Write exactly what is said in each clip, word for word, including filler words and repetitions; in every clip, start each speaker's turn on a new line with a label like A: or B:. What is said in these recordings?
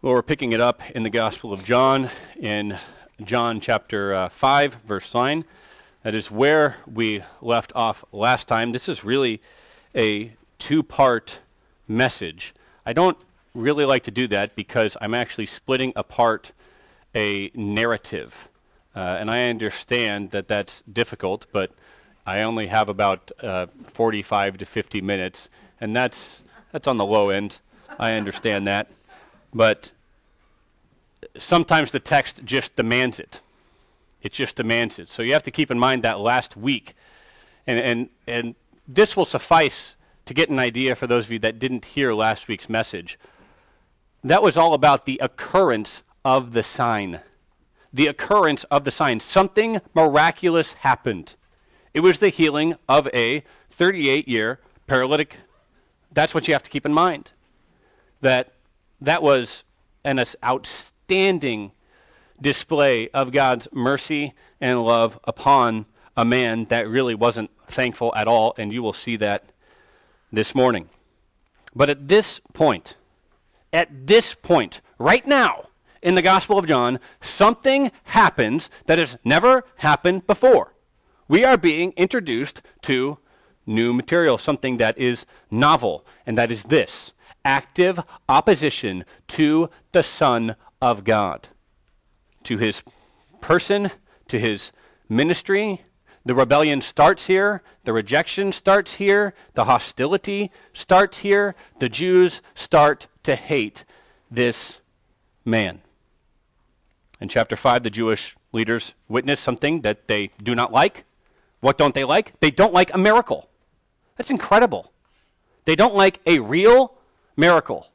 A: Well, we're picking it up in the Gospel of John, in John chapter uh, five, verse nine. That is where we left off last time. This is really a two-part message. I don't really like to do that because I'm actually splitting apart a narrative. Uh, and I understand that that's difficult, but I only have about uh, forty-five to fifty minutes, and that's that's on the low end. I understand that. But sometimes the text just demands it. It just demands it. So you have to keep in mind that last week. And, and, and this will suffice to get an idea for those of you that didn't hear last week's message. That was all about the occurrence of the sign. The occurrence of the sign. Something miraculous happened. It was the healing of a thirty-eight-year paralytic. That's what you have to keep in mind. That that was an outstanding display of God's mercy and love upon a man that really wasn't thankful at all, and you will see that this morning. But at this point, at this point, right now, in the Gospel of John, something happens that has never happened before. We are being introduced to new material, something that is novel, and that is this: active opposition to the Son of God, to his person, to his ministry. The rebellion starts here. The rejection starts here. The hostility starts here. The Jews start to hate this man. In chapter five, the Jewish leaders witness something that they do not like. What don't they like? They don't like a miracle. That's incredible. They don't like a real miracle.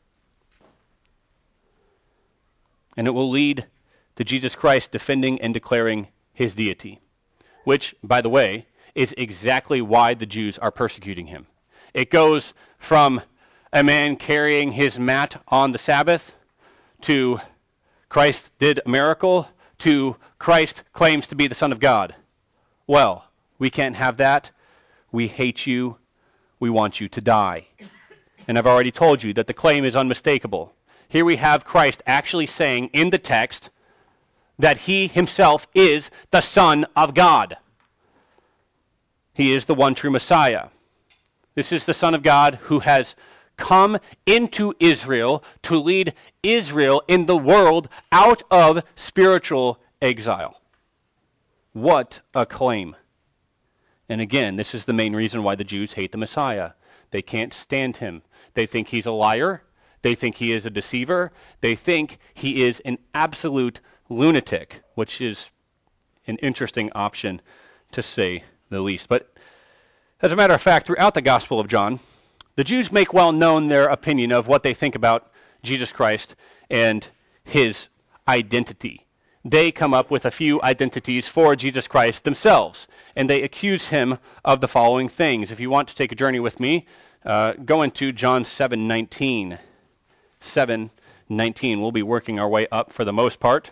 A: And it will lead to Jesus Christ defending and declaring his deity, which, by the way, is exactly why the Jews are persecuting him. It goes from a man carrying his mat on the Sabbath to Christ did a miracle to Christ claims to be the Son of God. Well, we can't have that. We hate you. We want you to die. And I've already told you that the claim is unmistakable. Here we have Christ actually saying in the text that he himself is the Son of God. He is the one true Messiah. This is the Son of God who has come into Israel to lead Israel in the world out of spiritual exile. What a claim. And again, this is the main reason why the Jews hate the Messiah. They can't stand him. They think he's a liar. They think he is a deceiver. They think he is an absolute lunatic, which is an interesting option to say the least. But as a matter of fact, throughout the Gospel of John, the Jews make well known their opinion of what they think about Jesus Christ and his identity. They come up with a few identities for Jesus Christ themselves, and they accuse him of the following things. If you want to take a journey with me, uh, go into John seven nineteen. seven nineteen. We'll be working our way up for the most part.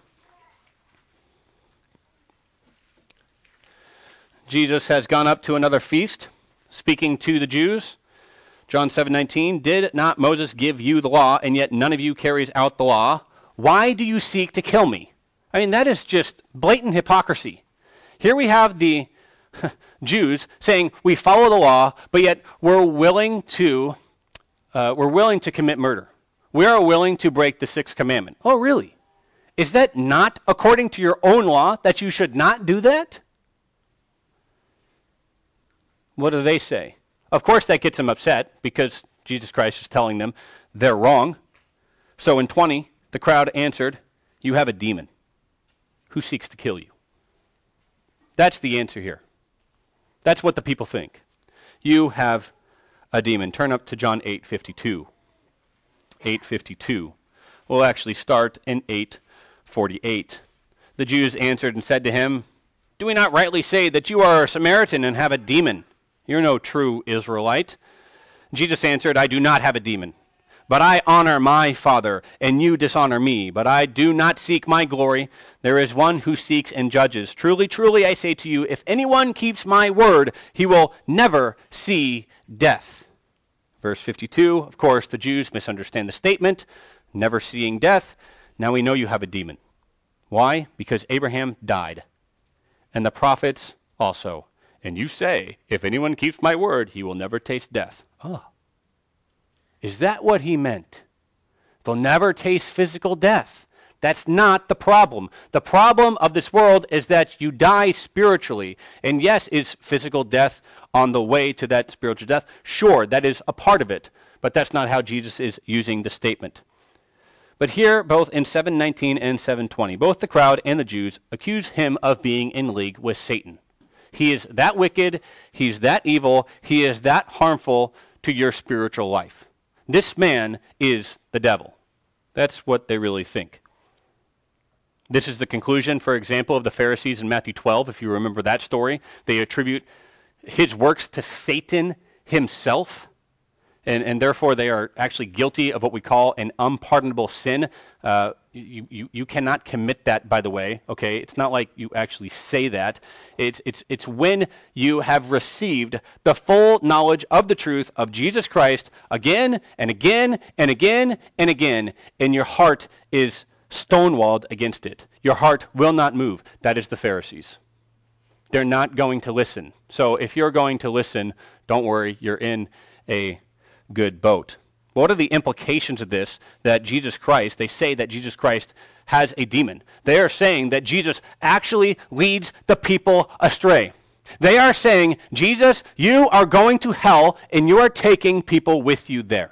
A: Jesus has gone up to another feast, speaking to the Jews. John seven nineteen, did not Moses give you the law, and yet none of you carries out the law? Why do you seek to kill me? I mean, that is just blatant hypocrisy. Here we have the Jews saying we follow the law, but yet we're willing to uh, we're willing to commit murder. We are willing to break the sixth commandment. Oh, really? Is that not according to your own law that you should not do that? What do they say? Of course, that gets them upset because Jesus Christ is telling them they're wrong. So in twenty, the crowd answered, you have a demon. Who seeks to kill you? That's the answer here. That's what the people think. You have a demon. Turn up to John eight fifty-two. eight fifty-two. We'll actually start in eight forty-eight. The Jews answered and said to him, do we not rightly say that you are a Samaritan and have a demon? You're no true Israelite. Jesus answered, I do not have a demon, but I honor my Father, and you dishonor me. But I do not seek my glory. There is one who seeks and judges. Truly, truly, I say to you, if anyone keeps my word, he will never see death. Verse fifty-two, of course, the Jews misunderstand the statement. never seeing death, now we know you have a demon. Why? Because Abraham died, and the prophets also. And you say, if anyone keeps my word, he will never taste death. Oh. Is that what he meant? They'll never taste physical death. That's not the problem. The problem of this world is that you die spiritually. And yes, is physical death on the way to that spiritual death? Sure, that is a part of it. But that's not how Jesus is using the statement. But here, both in seven nineteen and seven twenty, both the crowd and the Jews accuse him of being in league with Satan. He is that wicked, he's that evil, he is that harmful to your spiritual life. This man is the devil. That's what they really think. This is the conclusion, for example, of the Pharisees in Matthew twelve, if you remember that story. They attribute his works to Satan himself. And, and therefore, they are actually guilty of what we call an unpardonable sin. Uh, you, you, you cannot commit that, by the way, okay? It's not like you actually say that. It's, it's, it's when you have received the full knowledge of the truth of Jesus Christ again and again and again and again, and your heart is stonewalled against it. Your heart will not move. That is the Pharisees. They're not going to listen. So if you're going to listen, don't worry, you're in a good boat. What are the implications of this? That Jesus Christ, they say that Jesus Christ has a demon. They are saying that Jesus actually leads the people astray. They are saying, Jesus, you are going to hell and you are taking people with you there.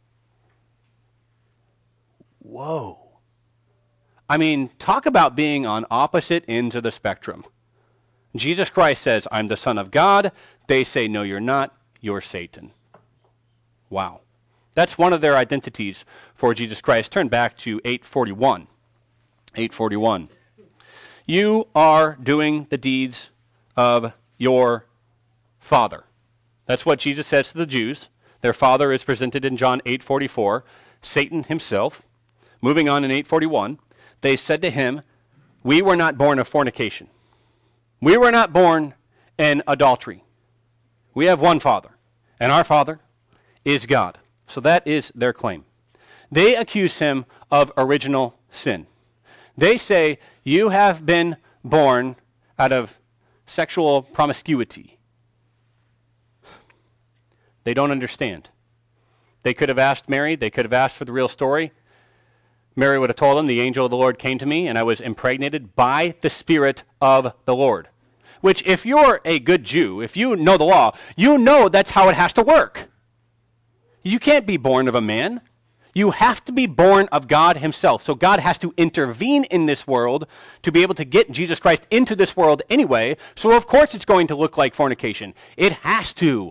A: Whoa. I mean, talk about being on opposite ends of the spectrum. Jesus Christ says, I'm the Son of God. They say, no, you're not. You're Satan. Wow. That's one of their identities for Jesus Christ. Turn back to eight forty-one. eight forty-one. You are doing the deeds of your father. That's what Jesus says to the Jews. Their father is presented in John eight forty-four. Satan himself. Moving on in eight forty-one. They said to him, we were not born of fornication. We were not born in adultery. We have one Father, and our Father is God. So that is their claim. They accuse him of original sin. They say, you have been born out of sexual promiscuity. They don't understand. They could have asked Mary. They could have asked for the real story. Mary would have told them, the angel of the Lord came to me, and I was impregnated by the Spirit of the Lord. Which, if you're a good Jew, if you know the law, you know that's how it has to work. You can't be born of a man. You have to be born of God himself. So God has to intervene in this world to be able to get Jesus Christ into this world anyway. So of course it's going to look like fornication. It has to.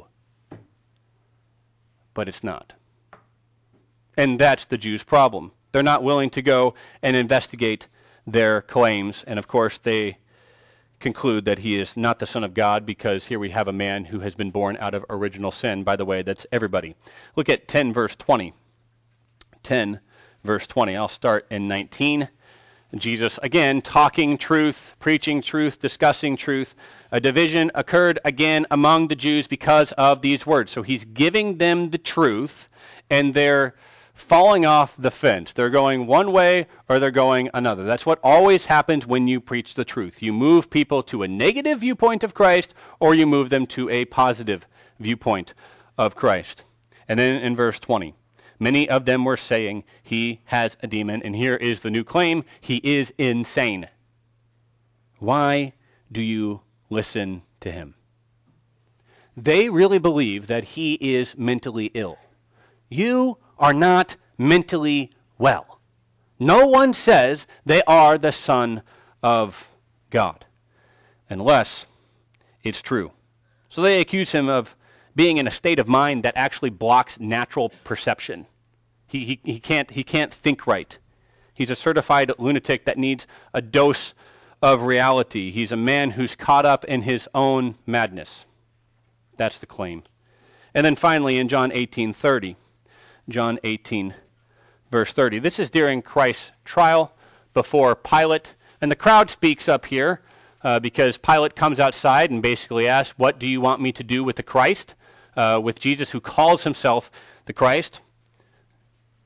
A: But it's not. And that's the Jews' problem. They're not willing to go and investigate their claims. And of course they conclude that he is not the Son of God because here we have a man who has been born out of original sin. By the way, that's everybody. Look at ten verse twenty. ten verse twenty. I'll start in nineteen. Jesus, again, talking truth, preaching truth, discussing truth. A division occurred again among the Jews because of these words. So he's giving them the truth, and they're falling off the fence. They're going one way or they're going another. That's what always happens when you preach the truth. You move people to a negative viewpoint of Christ, or you move them to a positive viewpoint of Christ. And then in verse twenty, many of them were saying he has a demon, and here is the new claim: he is insane. Why do you listen to him? They really believe that he is mentally ill. You are not mentally well. No one says they are the Son of God, unless it's true. So they accuse him of being in a state of mind that actually blocks natural perception. He, he, he, can't, he can't think right. He's a certified lunatic that needs a dose of reality. He's a man who's caught up in his own madness. That's the claim. And then finally in John eighteen thirty, John eighteen, verse thirty. This is during Christ's trial before Pilate. And the crowd speaks up here uh, because Pilate comes outside and basically asks, what do you want me to do with the Christ? Uh, with Jesus, who calls himself the Christ.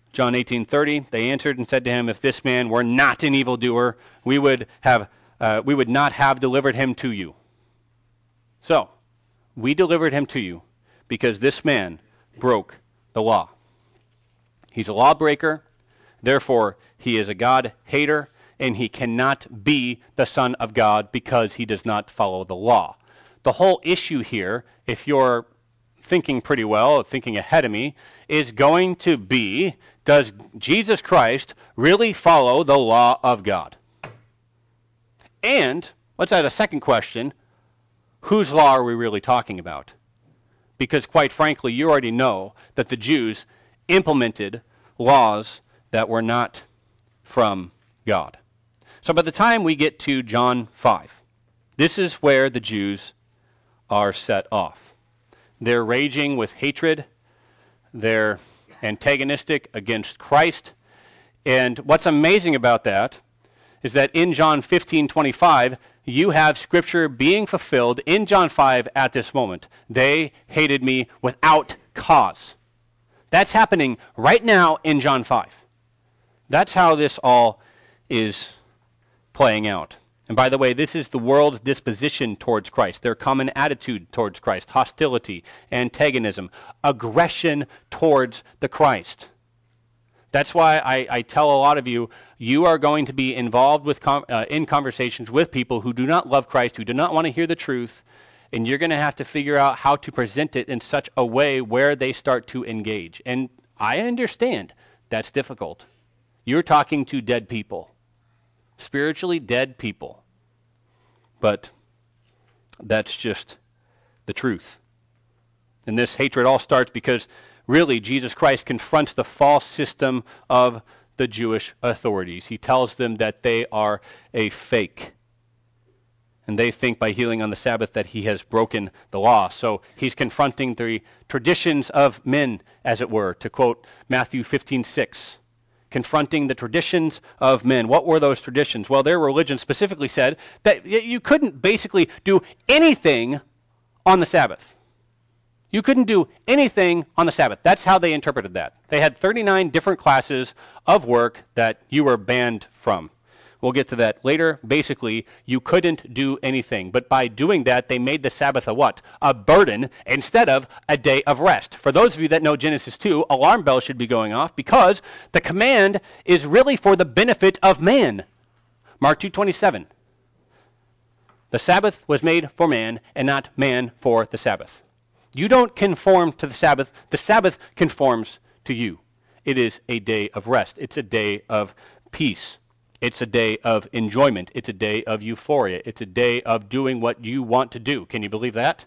A: John eighteen thirty, they answered and said to him, if this man were not an evildoer, we would have, uh, we would not have delivered him to you. So, we delivered him to you because this man broke the law. He's a lawbreaker, therefore he is a God-hater, and he cannot be the Son of God because he does not follow the law. The whole issue here, if you're thinking pretty well, thinking ahead of me, is going to be, does Jesus Christ really follow the law of God? And let's add a second question, whose law are we really talking about? Because quite frankly, you already know that the Jews implemented laws that were not from God. So by the time we get to John five, this is where the Jews are set off. They're raging with hatred. They're antagonistic against Christ. And what's amazing about that is that in John fifteen twenty-five, you have Scripture being fulfilled in John five at this moment. They hated me without cause. That's happening right now in John five. That's how this all is playing out. And by the way, this is the world's disposition towards Christ, their common attitude towards Christ, hostility, antagonism, aggression towards the Christ. That's why I, I tell a lot of you, you are going to be involved with com- uh, in conversations with people who do not love Christ, who do not want to hear the truth, and you're going to have to figure out how to present it in such a way where they start to engage. And I understand that's difficult. You're talking to dead people, spiritually dead people. But that's just the truth. And this hatred all starts because really, Jesus Christ confronts the false system of the Jewish authorities. He tells them that they are a fake. And they think by healing on the Sabbath that he has broken the law. So he's confronting the traditions of men, as it were, to quote Matthew fifteen six. Confronting the traditions of men. What were those traditions? Well, their religion specifically said that you couldn't basically do anything on the Sabbath. You couldn't do anything on the Sabbath. That's how they interpreted that. They had thirty-nine different classes of work that you were banned from. We'll get to that later. Basically, you couldn't do anything. But by doing that, they made the Sabbath a what? A burden instead of a day of rest. For those of you that know Genesis two, alarm bells should be going off because the command is really for the benefit of man. Mark two twenty-seven. The Sabbath was made for man and not man for the Sabbath. You don't conform to the Sabbath. The Sabbath conforms to you. It is a day of rest. It's a day of peace. It's a day of enjoyment. It's a day of euphoria. It's a day of doing what you want to do. Can you believe that?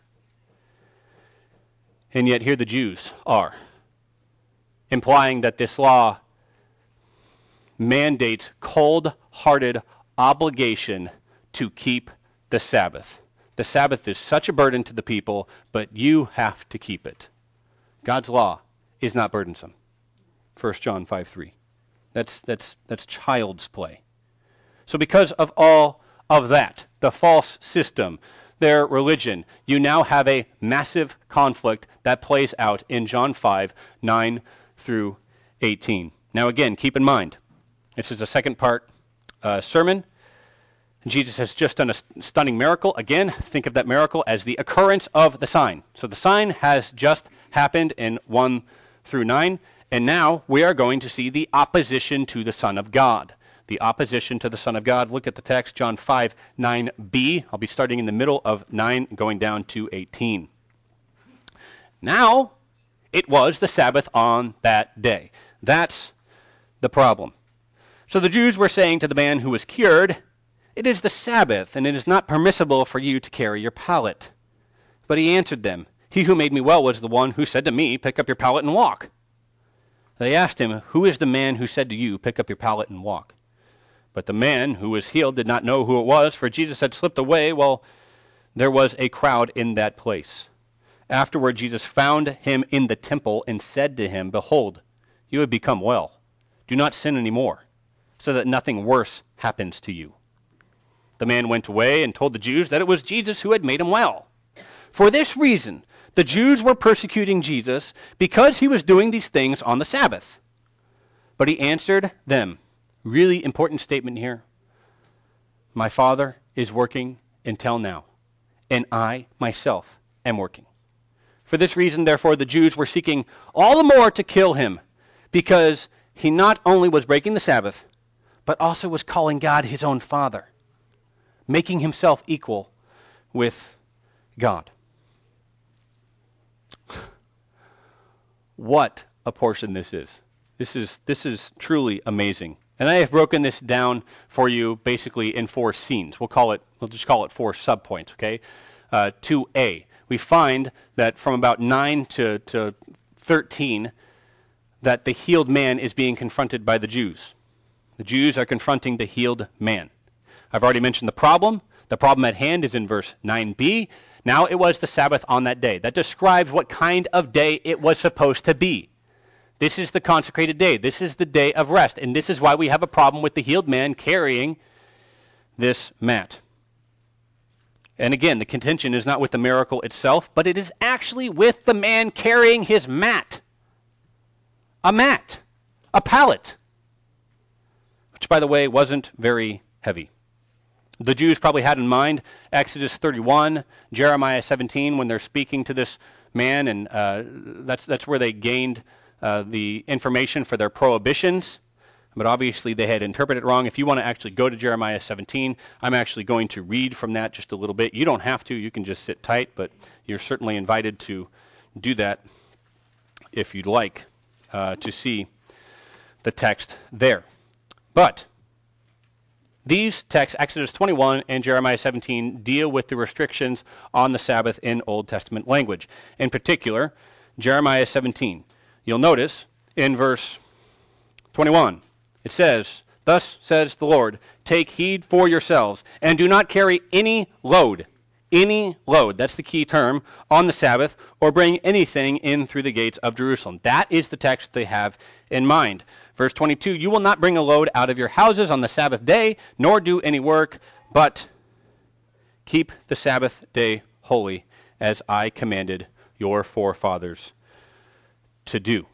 A: And yet here the Jews are, implying that this law mandates cold-hearted obligation to keep the Sabbath. The Sabbath is such a burden to the people, but you have to keep it. God's law is not burdensome. First John five three. That's, that's, that's child's play. So because of all of that, the false system, their religion, you now have a massive conflict that plays out in John five, nine through eighteen. Now again, keep in mind, this is a second part uh, sermon. Jesus has just done a st- stunning miracle. Again, think of that miracle as the occurrence of the sign. So the sign has just happened in one through nine, and now we are going to see the opposition to the Son of God. The opposition to the Son of God. Look at the text, John five, nine b. I'll be starting in the middle of nine, going down to eighteen. Now, it was the Sabbath on that day. That's the problem. So the Jews were saying to the man who was cured, "It is the Sabbath, and it is not permissible for you to carry your pallet." But he answered them, "He who made me well was the one who said to me, 'Pick up your pallet and walk.'" They asked him, "Who is the man who said to you, 'Pick up your pallet and walk'?" But the man who was healed did not know who it was, for Jesus had slipped away while there was a crowd in that place. Afterward, Jesus found him in the temple and said to him, "Behold, you have become well. Do not sin anymore, so that nothing worse happens to you." The man went away and told the Jews that it was Jesus who had made him well. For this reason, the Jews were persecuting Jesus because he was doing these things on the Sabbath. But he answered them. Really important statement here. My Father is working until now, and I myself am working. For this reason, therefore, the Jews were seeking all the more to kill him, because he not only was breaking the Sabbath, but also was calling God his own Father, making himself equal with God. What a portion this is. This is this is truly amazing. And I have broken this down for you basically in four scenes. We'll call it, we'll just call it four subpoints, okay? Uh, two A. We find that from about nine to, to thirteen, that the healed man is being confronted by the Jews. The Jews are confronting the healed man. I've already mentioned the problem. The problem at hand is in verse nine B. Now it was the Sabbath on that day. That describes what kind of day it was supposed to be. This is the consecrated day. This is the day of rest. And this is why we have a problem with the healed man carrying this mat. And again, the contention is not with the miracle itself, but it is actually with the man carrying his mat. A mat. A pallet. Which, by the way, wasn't very heavy. The Jews probably had in mind Exodus thirty-one, Jeremiah seventeen, when they're speaking to this man, and uh, that's that's where they gained uh, the information for their prohibitions. But obviously they had interpreted it wrong. If you want to actually go to Jeremiah seventeen, I'm actually going to read from that just a little bit. You don't have to. You can just sit tight, but you're certainly invited to do that if you'd like uh, to see the text there. But these texts, Exodus twenty-one and Jeremiah seventeen, deal with the restrictions on the Sabbath in Old Testament language. In particular, Jeremiah seventeen. You'll notice in verse twenty-one, it says, "Thus says the Lord, take heed for yourselves, and do not carry any load," any load, that's the key term, "on the Sabbath, or bring anything in through the gates of Jerusalem." That is the text they have in mind. Verse twenty-two, "You will not bring a load out of your houses on the Sabbath day, nor do any work, but keep the Sabbath day holy, as I commanded your forefathers to do."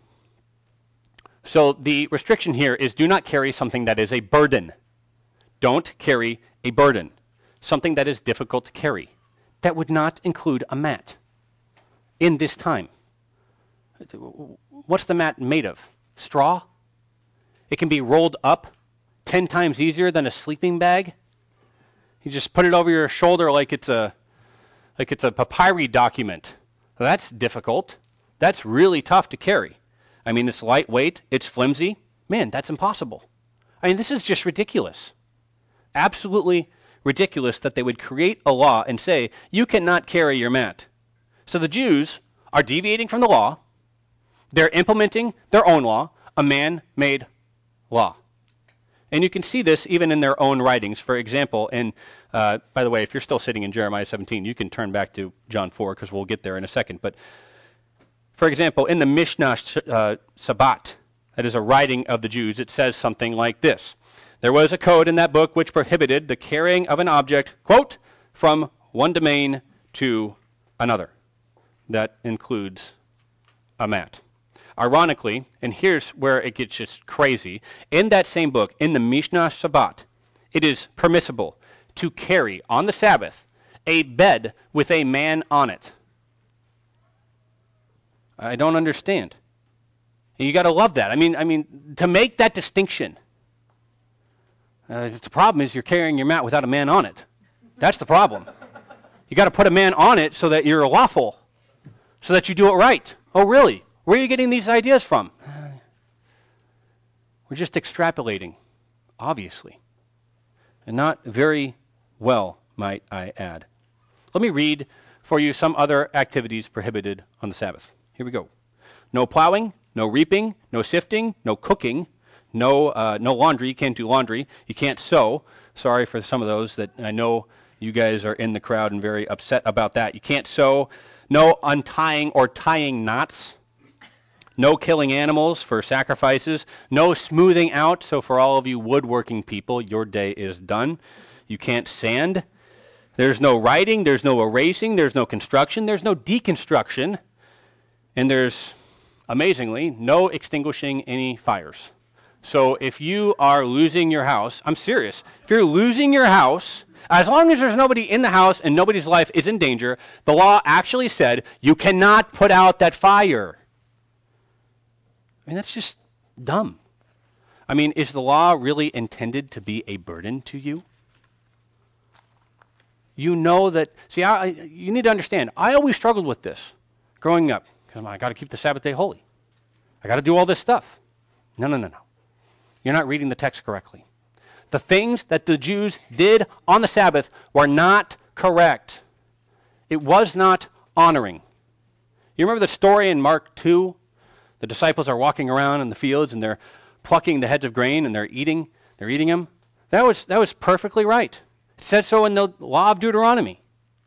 A: So the restriction here is do not carry something that is a burden. Don't carry a burden, something that is difficult to carry. That would not include a mat in this time. What's the mat made of? Straw? It can be rolled up ten times easier than a sleeping bag. You just put it over your shoulder like it's a like it's a papyri document. That's difficult. That's really tough to carry. I mean, it's lightweight, it's flimsy. Man, that's impossible. I mean, this is just ridiculous. Absolutely ridiculous that they would create a law and say, you cannot carry your mat. So the Jews are deviating from the law. They're implementing their own law, a man-made law. And you can see this even in their own writings. For example, and uh, by the way, if you're still sitting in Jeremiah seventeen, you can turn back to John four because we'll get there in a second. But for example, in the Mishnah uh, Sabbat, that is a writing of the Jews, it says something like this. There was a code in that book which prohibited the carrying of an object, quote, from one domain to another. That includes a mat. Ironically, and here's where it gets just crazy, in that same book, in the Mishnah Sabbat, it is permissible to carry on the Sabbath a bed with a man on it. I don't understand. And you got to love that. I mean, I mean, to make that distinction, uh, the problem is you're carrying your mat without a man on it. That's the problem. You got to put a man on it so that you're lawful, so that you do it right. Oh, really? Where are you getting these ideas from? We're just extrapolating, obviously, and not very well, might I add. Let me read for you some other activities prohibited on the Sabbath. Here we go. No plowing, no reaping, no sifting, no cooking, no uh, no laundry. You can't do laundry. You can't sew. Sorry for some of those that I know you guys are in the crowd and very upset about that. You can't sew. No untying or tying knots. No killing animals for sacrifices. No smoothing out. So for all of you woodworking people, your day is done. You can't sand. There's no writing. There's no erasing. There's no construction. There's no deconstruction. And there's, amazingly, no extinguishing any fires. So if you are losing your house, I'm serious, if you're losing your house, as long as there's nobody in the house and nobody's life is in danger, the law actually said you cannot put out that fire. I mean, that's just dumb. I mean, is the law really intended to be a burden to you? You know that, see, I, you need to understand, I always struggled with this growing up. Because I got to keep the Sabbath day holy. I got to do all this stuff. No, no, no, no. You're not reading the text correctly. The things that the Jews did on the Sabbath were not correct. It was not honoring. You remember the story in Mark two? The disciples are walking around in the fields and they're plucking the heads of grain and they're eating. They're eating them. That was, that was perfectly right. It said so in the law of Deuteronomy.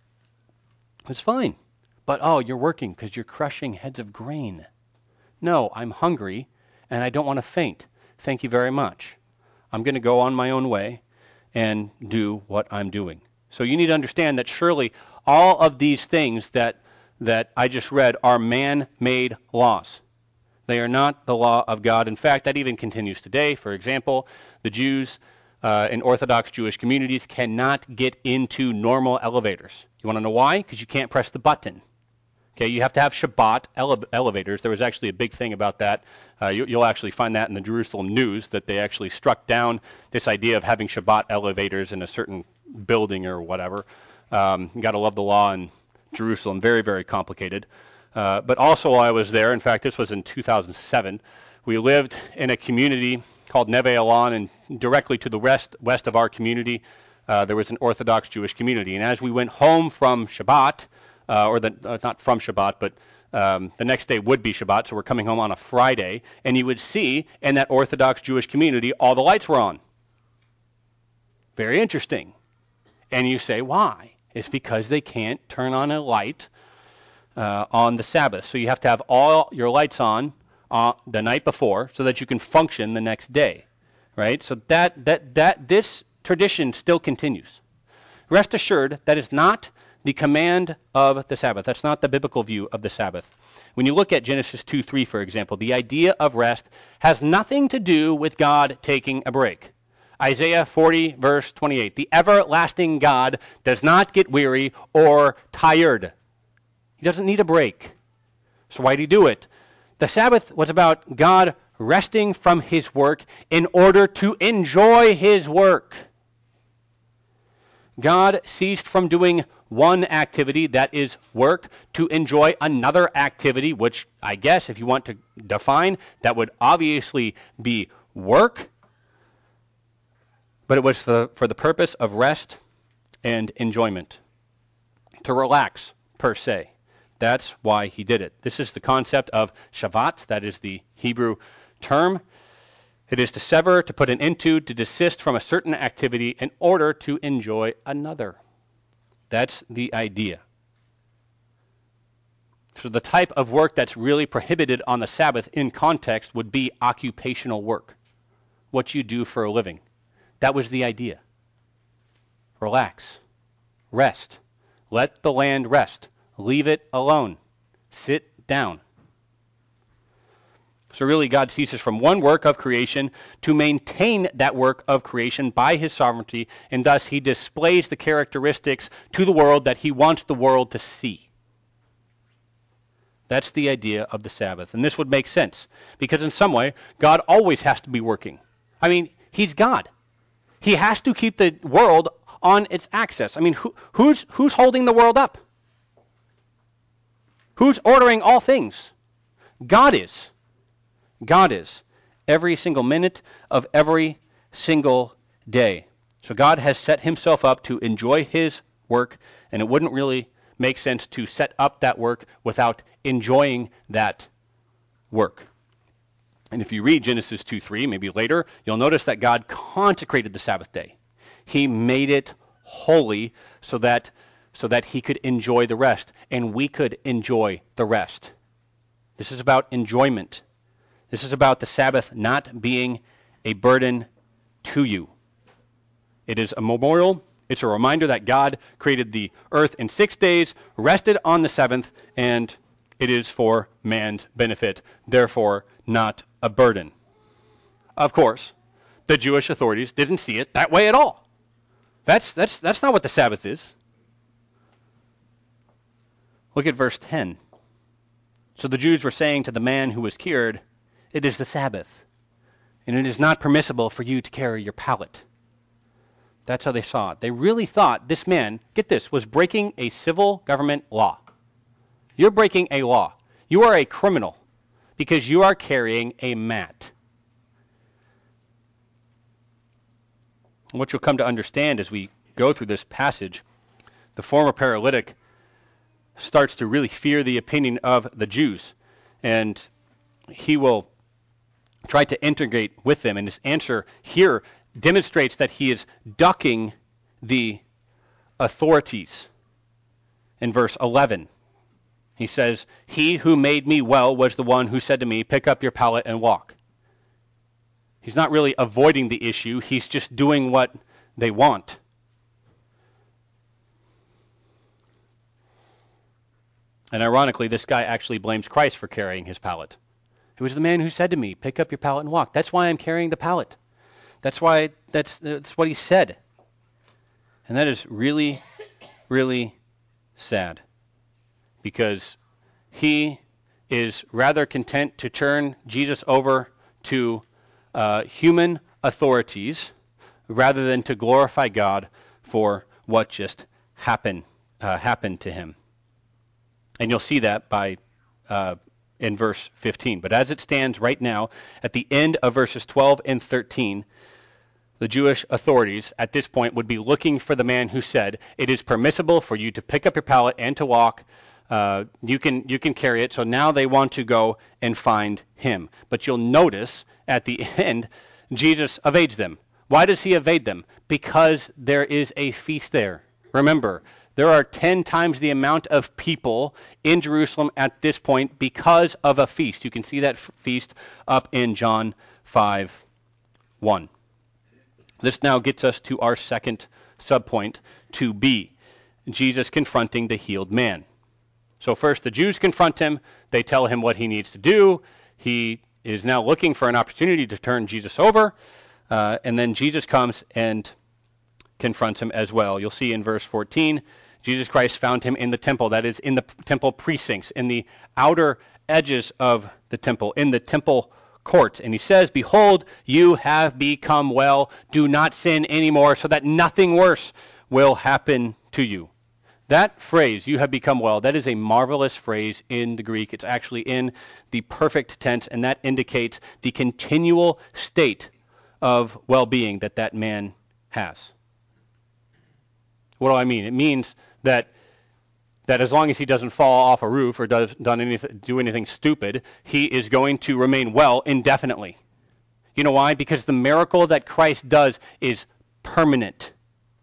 A: It's fine. But, oh, you're working because you're crushing heads of grain. No, I'm hungry and I don't want to faint. Thank you very much. I'm going to go on my own way and do what I'm doing. So you need to understand that surely all of these things that, that I just read are man-made laws. They are not the law of God. In fact, that even continues today. For example, the Jews uh, in Orthodox Jewish communities cannot get into normal elevators. You want to know why? Because you can't press the button. Okay, you have to have Shabbat ele- elevators. There was actually a big thing about that. Uh, you, you'll actually find that in the Jerusalem News, that they actually struck down this idea of having Shabbat elevators in a certain building or whatever. Um, you got to love the law in Jerusalem. Very, very complicated. Uh, but also while I was there, in fact, this was in two thousand seven, we lived in a community called Neve Elon, and directly to the west, west of our community, uh, there was an Orthodox Jewish community. And as we went home from Shabbat, Uh, or the, uh, not from Shabbat, but um, the next day would be Shabbat, so we're coming home on a Friday, and you would see in that Orthodox Jewish community all the lights were on. Very interesting. And you say, why? It's because they can't turn on a light uh, on the Sabbath. So you have to have all your lights on uh, the night before so that you can function the next day, right? So that that that this tradition still continues. Rest assured, that is not the command of the Sabbath. That's not the biblical view of the Sabbath. When you look at Genesis two three, for example, the idea of rest has nothing to do with God taking a break. Isaiah forty, verse twenty-eight, the everlasting God does not get weary or tired. He doesn't need a break. So why did he do it? The Sabbath was about God resting from his work in order to enjoy his work. God ceased from doing one activity, that is work, to enjoy another activity, which I guess if you want to define, that would obviously be work. But it was for, for the purpose of rest and enjoyment, to relax, per se. That's why he did it. This is the concept of Shabbat, that is the Hebrew term. It is to sever, to put an end to, to desist from a certain activity in order to enjoy another. That's the idea. So the type of work that's really prohibited on the Sabbath in context would be occupational work, what you do for a living. That was the idea. Relax. Rest. Let the land rest. Leave it alone. Sit down. So really, God ceases from one work of creation to maintain that work of creation by his sovereignty, and thus he displays the characteristics to the world that he wants the world to see. That's the idea of the Sabbath. And this would make sense, because in some way, God always has to be working. I mean, he's God. He has to keep the world on its axis. I mean, who, who's, who's holding the world up? Who's ordering all things? God is. God is. Every single minute of every single day. So God has set himself up to enjoy his work, and it wouldn't really make sense to set up that work without enjoying that work. And if you read Genesis two three, maybe later, you'll notice that God consecrated the Sabbath day. He made it holy so that, so that he could enjoy the rest, and we could enjoy the rest. This is about enjoyment. This is about the Sabbath not being a burden to you. It is a memorial. It's a reminder that God created the earth in six days, rested on the seventh, and it is for man's benefit, therefore not a burden. of course, the Jewish authorities didn't see it that way at all. That's, that's, that's not what the Sabbath is. Look at verse ten. So the Jews were saying to the man who was cured, "It is the Sabbath, and it is not permissible for you to carry your pallet." That's how they saw it. They really thought this man, get this, was breaking a civil government law. You're breaking a law. You are a criminal because you are carrying a mat. And what you'll come to understand as we go through this passage, the former paralytic starts to really fear the opinion of the Jews, and he will try to integrate with them. And his answer here demonstrates that he is ducking the authorities. In verse eleven, he says, "He who made me well was the one who said to me, 'Pick up your pallet and walk.'" He's not really avoiding the issue. He's just doing what they want. And ironically, this guy actually blames Christ for carrying his pallet. It was the man who said to me, "Pick up your pallet and walk." That's why I'm carrying the pallet. That's why, that's, that's what he said. And that is really, really sad. Because he is rather content to turn Jesus over to uh, human authorities rather than to glorify God for what just happened, uh, happened to him. And you'll see that by uh, in verse fifteen. But as it stands right now, at the end of verses twelve and thirteen, the Jewish authorities at this point would be looking for the man who said, "It is permissible for you to pick up your pallet and to walk. Uh, you can you can carry it." So now they want to go and find him. But you'll notice at the end, Jesus evades them. Why does he evade them? Because there is a feast there. Remember, there are ten times the amount of people in Jerusalem at this point because of a feast. You can see that f- feast up in John five one. This now gets us to our second subpoint, to B, Jesus confronting the healed man. So first the Jews confront him. They tell him what he needs to do. He is now looking for an opportunity to turn Jesus over. Uh, and then Jesus comes and confronts him as well. You'll see in verse fourteen, Jesus Christ found him in the temple, that is, in the p- temple precincts, in the outer edges of the temple, in the temple court. And he says, "Behold, you have become well. Do not sin anymore, so that nothing worse will happen to you." That phrase, "you have become well," that is a marvelous phrase in the Greek. It's actually in the perfect tense, and that indicates the continual state of well-being that that man has. What do I mean? It means that that as long as he doesn't fall off a roof or does done anything, do anything stupid, he is going to remain well indefinitely. You know why? Because the miracle that Christ does is permanent.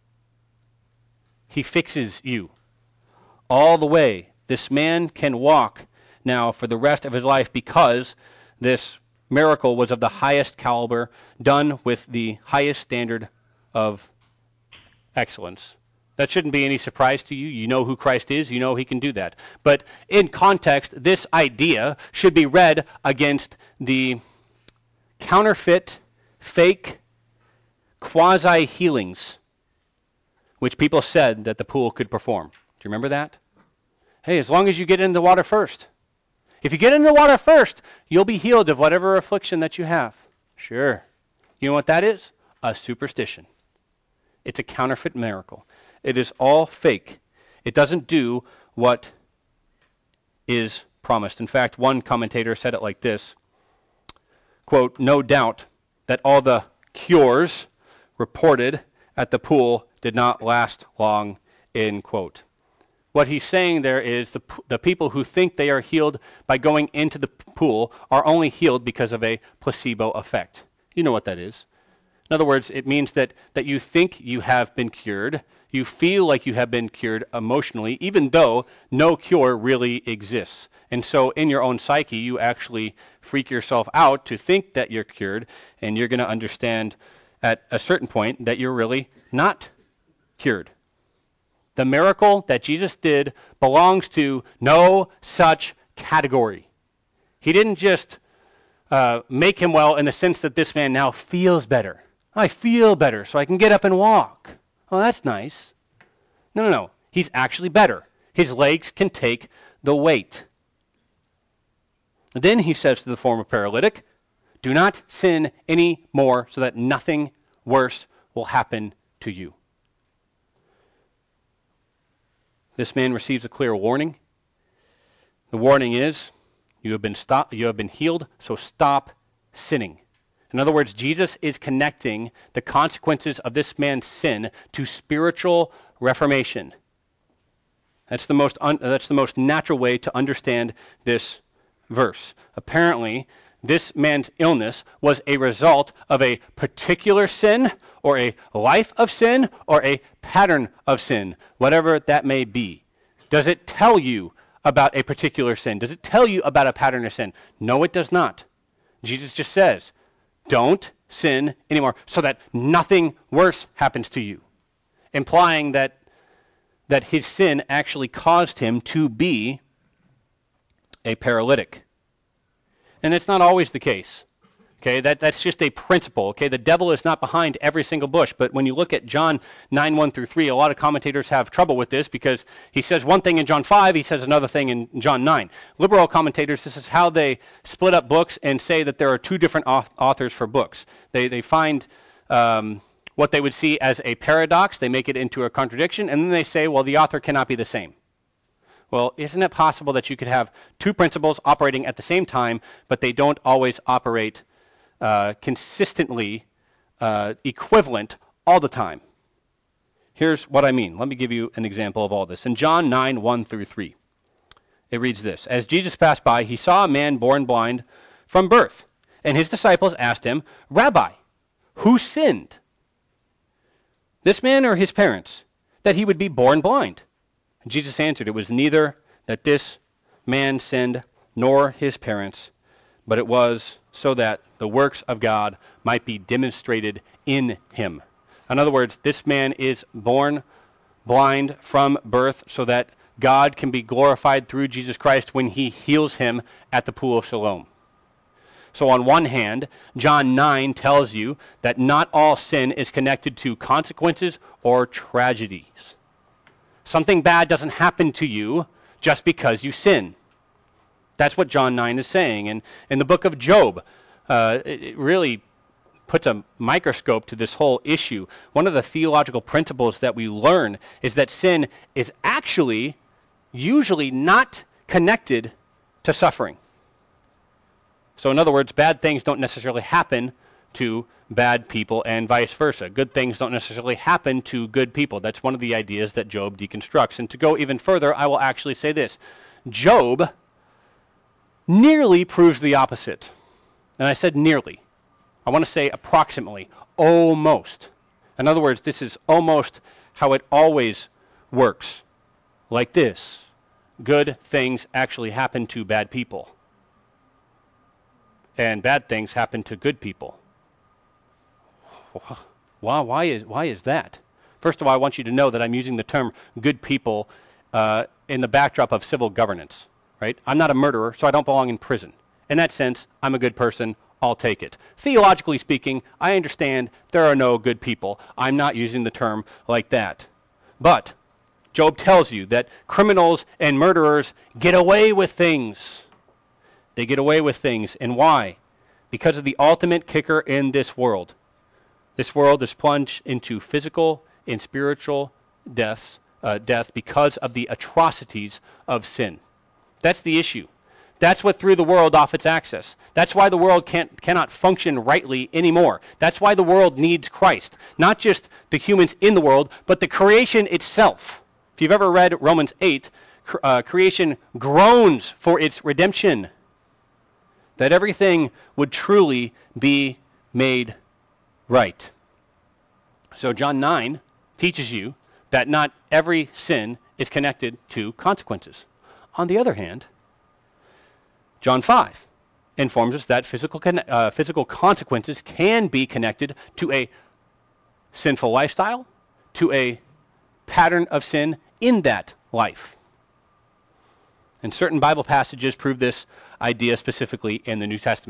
A: He fixes you all the way. This man can walk now for the rest of his life because this miracle was of the highest caliber, done with the highest standard of excellence. That shouldn't be any surprise to you. You know who Christ is. You know he can do that. But in context, this idea should be read against the counterfeit, fake, quasi-healings which people said that the pool could perform. Do you remember that? Hey, as long as you get in the water first. If you get in the water first, you'll be healed of whatever affliction that you have. Sure. You know what that is? A superstition. It's a counterfeit miracle. It is all fake. It doesn't do what is promised. In fact, one commentator said it like this, quote, "No doubt that all the cures reported at the pool did not last long," end quote. What he's saying there is the, the people who think they are healed by going into the pool are only healed because of a placebo effect. You know what that is. In other words, it means that, that you think you have been cured, you feel like you have been cured emotionally, even though no cure really exists. And so in your own psyche, you actually freak yourself out to think that you're cured, and you're going to understand at a certain point that you're really not cured. The miracle that Jesus did belongs to no such category. He didn't just uh, make him well in the sense that this man now feels better. I feel better, so I can get up and walk. Oh, that's nice. No, no, no. He's actually better. His legs can take the weight. Then he says to the former paralytic, do not sin any more so that nothing worse will happen to you. This man receives a clear warning. The warning is, you have been stop, you have been healed, so stop sinning. In other words, Jesus is connecting the consequences of this man's sin to spiritual reformation. That's the most un, that's the most natural way to understand this verse. Apparently, this man's illness was a result of a particular sin, or a life of sin, or a pattern of sin, whatever that may be. Does it tell you about a particular sin? Does it tell you about a pattern of sin? No, it does not. Jesus just says, don't sin anymore so that nothing worse happens to you, implying that, that his sin actually caused him to be a paralytic. And it's not always the case. Okay, that, that's just a principle. Okay, the devil is not behind every single bush. But when you look at John nine, one through three, a lot of commentators have trouble with this because he says one thing in John five, he says another thing in John nine. Liberal commentators, this is how they split up books and say that there are two different authors for books. They, they find um, what they would see as a paradox, they make it into a contradiction, and then they say, well, the author cannot be the same. Well, isn't it possible that you could have two principles operating at the same time, but they don't always operate Uh, consistently uh, equivalent all the time? Here's what I mean. Let me give you an example of all this. In John nine, one through three, it reads this. As Jesus passed by, he saw a man born blind from birth, and his disciples asked him, Rabbi, who sinned, this man or his parents, that he would be born blind? And Jesus answered, it was neither that this man sinned nor his parents, but it was so that the works of God might be demonstrated in him. In other words, this man is born blind from birth so that God can be glorified through Jesus Christ when he heals him at the pool of Siloam. So on one hand, John nine tells you that not all sin is connected to consequences or tragedies. Something bad doesn't happen to you just because you sin. That's what John nine is saying. And in the book of Job, uh, it, it really puts a microscope to this whole issue. One of the theological principles that we learn is that sin is actually usually not connected to suffering. So in other words, bad things don't necessarily happen to bad people and vice versa. Good things don't necessarily happen to good people. That's one of the ideas that Job deconstructs. And to go even further, I will actually say this. Job nearly proves the opposite. And I said nearly. I want to say approximately, almost. In other words, this is almost how it always works. Like this. Good things actually happen to bad people. And bad things happen to good people. Why, why, is, why is that? First of all, I want you to know that I'm using the term good people uh, in the backdrop of civil governance. Right? I'm not a murderer, so I don't belong in prison. In that sense, I'm a good person. I'll take it. Theologically speaking, I understand there are no good people. I'm not using the term like that. But Job tells you that criminals and murderers get away with things. They get away with things. And why? Because of the ultimate kicker in this world. This world is plunged into physical and spiritual deaths, uh, death because of the atrocities of sin. That's the issue. That's what threw the world off its axis. That's why the world can't, cannot function rightly anymore. That's why the world needs Christ. Not just the humans in the world, but the creation itself. If you've ever read Romans eight, cr- uh, creation groans for its redemption. That everything would truly be made right. So John nine teaches you that not every sin is connected to consequences. On the other hand, John five informs us that physical, con- uh, physical consequences can be connected to a sinful lifestyle, to a pattern of sin in that life. And certain Bible passages prove this idea specifically in the New Testament.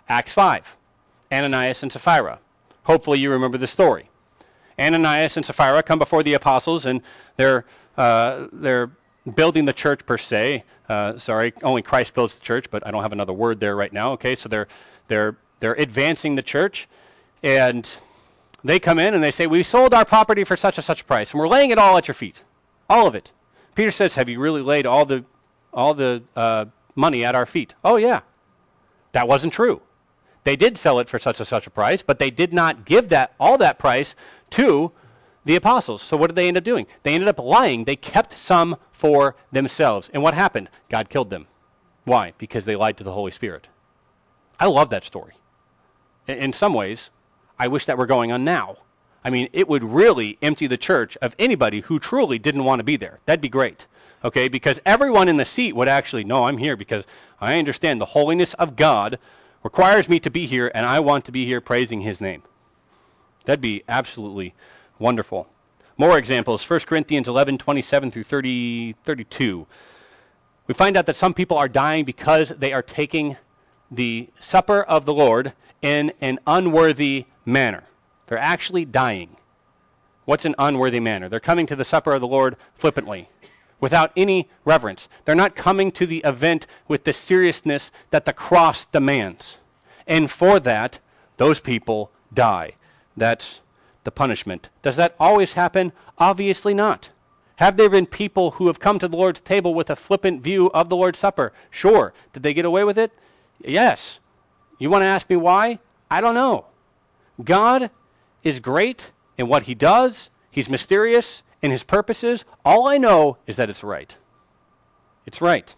A: Acts five, Ananias and Sapphira. Hopefully you remember the story. Ananias and Sapphira come before the apostles, and they're uh, they're building the church per se. Uh, sorry, only Christ builds the church, but I don't have another word there right now. Okay, so they're they're they're advancing the church, and they come in and they say, "We sold our property for such and such a price, and we're laying it all at your feet, all of it." Peter says, "Have you really laid all the all the uh, money at our feet?" "Oh yeah." That wasn't true. They did sell it for such and such a price, but they did not give that all that price to the apostles. So what did they end up doing? They ended up lying. They kept some for themselves. And what happened? God killed them. Why? Because they lied to the Holy Spirit. I love that story. In, in some ways, I wish that were going on now. I mean, it would really empty the church of anybody who truly didn't want to be there. That'd be great. Okay, because everyone in the seat would actually, no, I'm here because I understand the holiness of God requires me to be here, and I want to be here praising his name. That'd be absolutely wonderful. More examples, First Corinthians eleven, twenty-seven through thirty, thirty-two. We find out that some people are dying because they are taking the supper of the Lord in an unworthy manner. They're actually dying. What's an unworthy manner? They're coming to the supper of the Lord flippantly, without any reverence. They're not coming to the event with the seriousness that the cross demands. And for that, those people die. That's the punishment. Does that always happen? Obviously not. Have there been people who have come to the Lord's table with a flippant view of the Lord's Supper? Sure. Did they get away with it? Yes. You want to ask me why? I don't know. God is great in what he does. He's mysterious in his purposes. All I know is that it's right. It's right.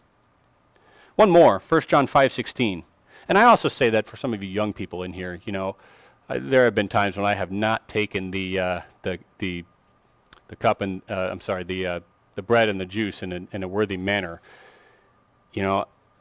A: One more, First John five sixteen. And I also say that for some of you young people in here, you know, uh, there have been times when I have not taken the uh, the the the cup and uh, I'm sorry, the uh, the bread and the juice in a, in a worthy manner. You know,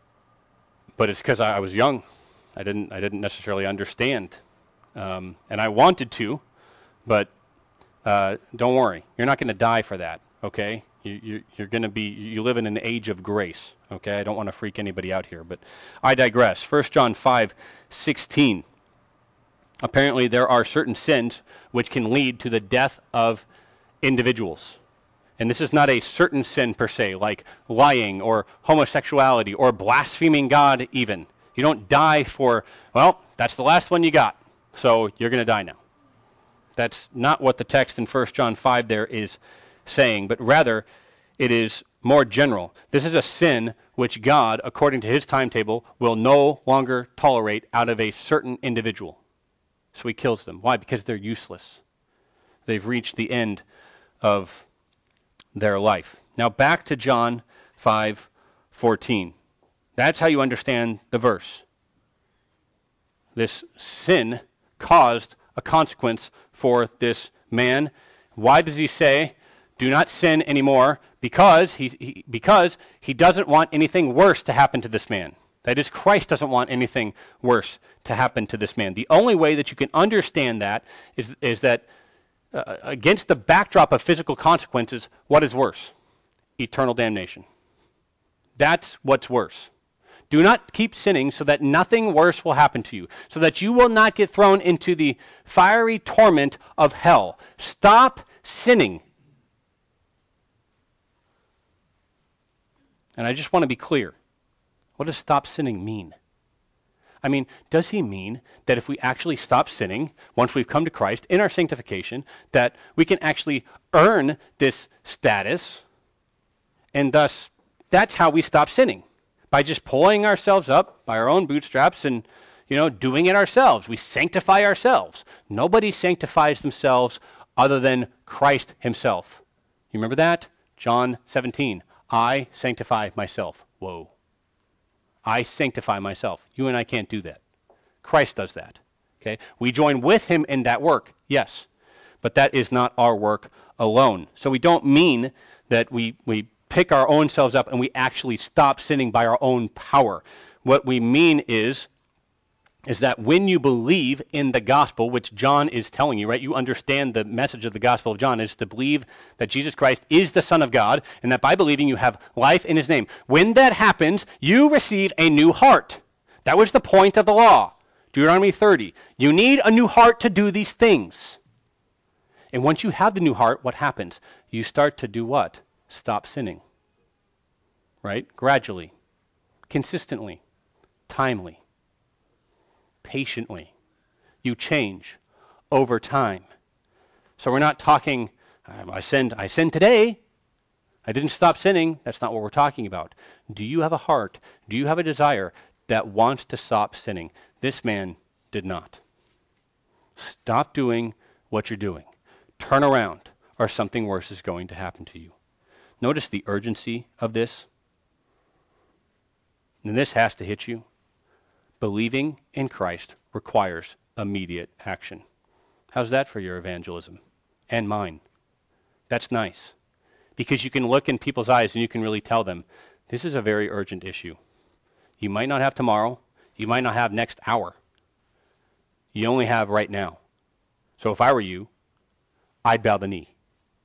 A: but it's because I, I was young. I didn't I didn't necessarily understand, um, and I wanted to, but. Uh, don't worry, you're not going to die for that, okay? You, you, you're going to be, you live in an age of grace, okay? I don't want to freak anybody out here, but I digress. First John five sixteen. Apparently there are certain sins which can lead to the death of individuals. And this is not a certain sin per se, like lying or homosexuality or blaspheming God even. You don't die for, well, that's the last one you got, so you're going to die now. That's not what the text in First John five there is saying, but rather it is more general. This is a sin which God, according to his timetable, will no longer tolerate out of a certain individual. So he kills them. Why? Because they're useless. They've reached the end of their life. Now back to John five fourteen. That's how you understand the verse. This sin caused a consequence for this man. Why does he say, do not sin anymore? Because he, he, because he doesn't want anything worse to happen to this man. That is, Christ doesn't want anything worse to happen to this man. The only way that you can understand that is, is that uh, against the backdrop of physical consequences, what is worse? Eternal damnation. That's what's worse. Do not keep sinning so that nothing worse will happen to you, so that you will not get thrown into the fiery torment of hell. Stop sinning. And I just want to be clear. What does stop sinning mean? I mean, does he mean that if we actually stop sinning, once we've come to Christ in our sanctification, that we can actually earn this status, and thus that's how we stop sinning? By just pulling ourselves up by our own bootstraps and, you know, doing it ourselves. We sanctify ourselves. Nobody sanctifies themselves other than Christ himself. You remember that? John seventeen. I sanctify myself. Whoa. I sanctify myself. You and I can't do that. Christ does that. Okay? We join with him in that work, yes. But that is not our work alone. So we don't mean that we, we pick our own selves up and we actually stop sinning by our own power. What we mean is, is that when you believe in the gospel, which John is telling you, right? You understand the message of the gospel of John is to believe that Jesus Christ is the Son of God and that by believing you have life in his name. When that happens, you receive a new heart. That was the point of the law. Deuteronomy thirty. You need a new heart to do these things. And once you have the new heart, what happens? You start to do what? Stop sinning. Right? Gradually, consistently, timely, patiently. You change over time. So we're not talking, um, I sinned, I sinned today. I didn't stop sinning. That's not what we're talking about. Do you have a heart? Do you have a desire that wants to stop sinning? This man did not. Stop doing what you're doing. Turn around, or something worse is going to happen to you. Notice the urgency of this. And this has to hit you. Believing in Christ requires immediate action. How's that for your evangelism? And mine. That's nice. Because you can look in people's eyes and you can really tell them, this is a very urgent issue. You might not have tomorrow. You might not have next hour. You only have right now. So if I were you, I'd bow the knee.